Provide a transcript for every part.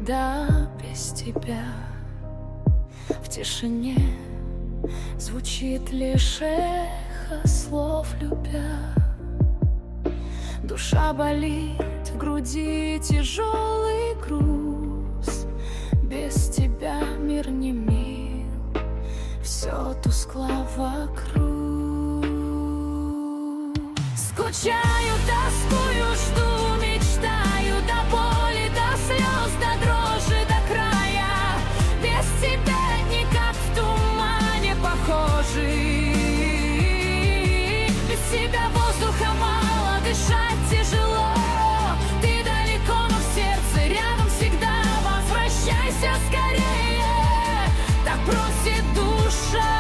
когда без тебя. В тишине звучит лишь эхо слов любя. Душа болит, в груди тяжелый груз. Без тебя мир не мил, все тускло вокруг. Скучаю, тоскую, жду, мечтаю до боли, до слез, до дрожи, до края. Без тебя никак в тумане похожи. Без тебя воздуха мало, дышать тяжело. Ты далеко, но в сердце рядом всегда. Возвращайся скорее, так просит душа.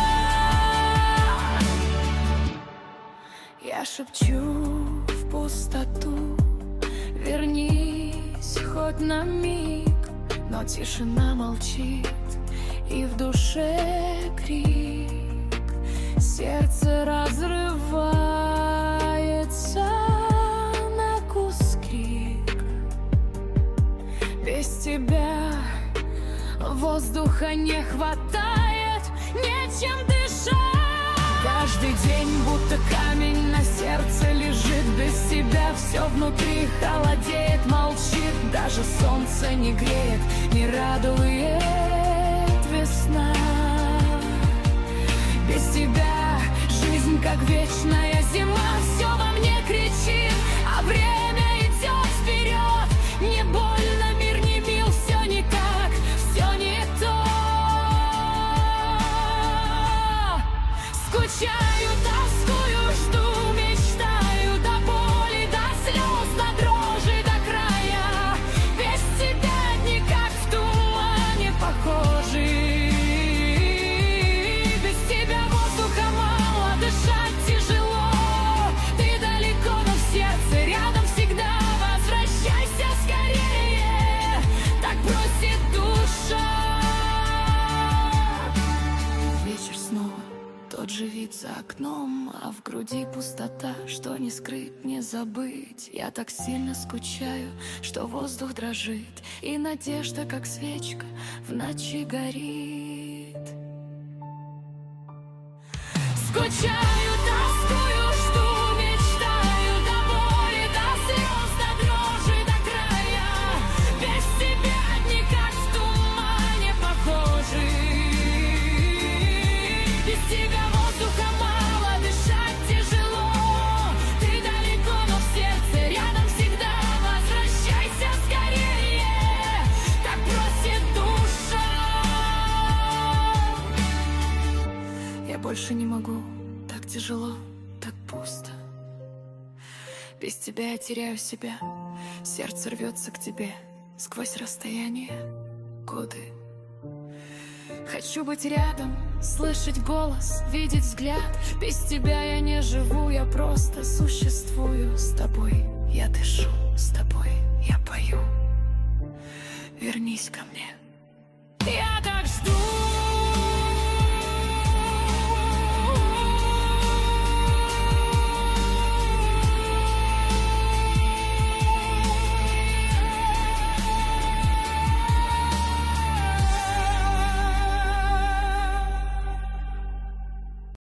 Я шепчу в пустоту: вернись хоть на миг. Но тишина молчит, и в душе крик. Сердце разрывается на куски. Без тебя воздуха не хватает, нечем дышать. Каждый день будто камень на сердце лежит. Без тебя все внутри холодеет, молчит. Даже солнце не греет, не радует весна. Без тебя жизнь как вечная зима. Все во мне кричит, а время идет вперед. Не больно, мир не мил, все не так, все не то. Скучаю, тоскую, жду, мечтаю до боли, до слез, до дрожи, до края. Без тебя никак в тумане похожи. Без тебя воздуха мало, дышать тяжело. Ты далеко, но в сердце рядом всегда. Возвращайся скорее, так просит душа. Вечер снова, тот же вид за окном, а в груди пустота, что не скрыть, не забыть. Я так сильно скучаю, что воздух дрожит, и надежда, как свечка, в ночи горит. Скучаю, тоскую, жду, мечтаю до боли, до слез, до дрожи, до края. Без тебя никак в тумане похожи. Без тебя воздуха мало, дышать тяжело. Ты далеко, но в сердце рядом всегда. Возвращайся скорее, так просит душа. Я больше не могу, так тяжело, так пусто. Без тебя я теряю себя, сердце рвется к тебе сквозь расстояние, годы. Хочу быть рядом, слышать голос, видеть взгляд. Без тебя я не живу, я просто существую. С тобой я дышу, с тобой я пою. Вернись ко мне.